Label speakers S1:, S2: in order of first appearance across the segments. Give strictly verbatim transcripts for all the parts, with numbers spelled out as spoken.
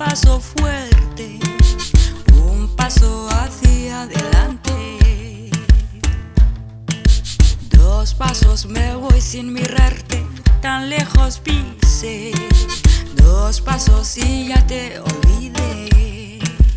S1: paso fuerte, un paso hacia adelante. Dos pasos me voy sin mirarte, tan lejos pisé. Dos pasos y ya te olvidé.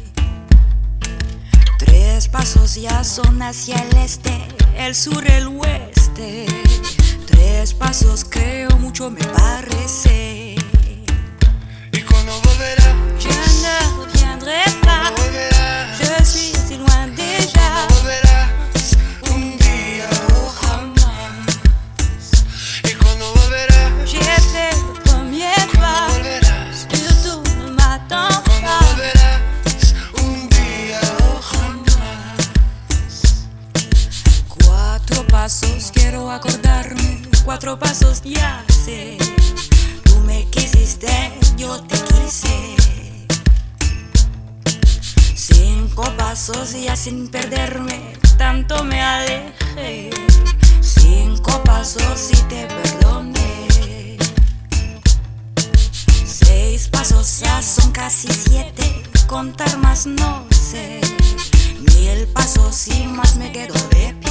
S1: Tres pasos ya son hacia el este, el sur, el oeste. Tres pasos creo mucho me parece.
S2: ¿Y cuando volverás?
S1: Je ne reviendrai pas.
S2: ¿Cuándo volverás?
S1: Je suis si loin déjà.
S2: ¿Cuándo volverás? Un día o jamás. ¿Y cuando volverás?
S1: J'ai fait le premier
S2: ¿Cuándo
S1: pas.
S2: volverás?
S1: Surtout ne m'attends
S2: ¿Cuándo
S1: pas.
S2: volverás? Un día o jamás.
S1: Cuatro pasos quiero acordarme, cuatro pasos ya sé. Tú me quisiste, yo te quise. Cinco pasos ya sin perderme, tanto me alejé. Cinco pasos y te perdoné. Seis pasos ya son casi siete, contar más no sé. Mil pasos y más me quedo de pie.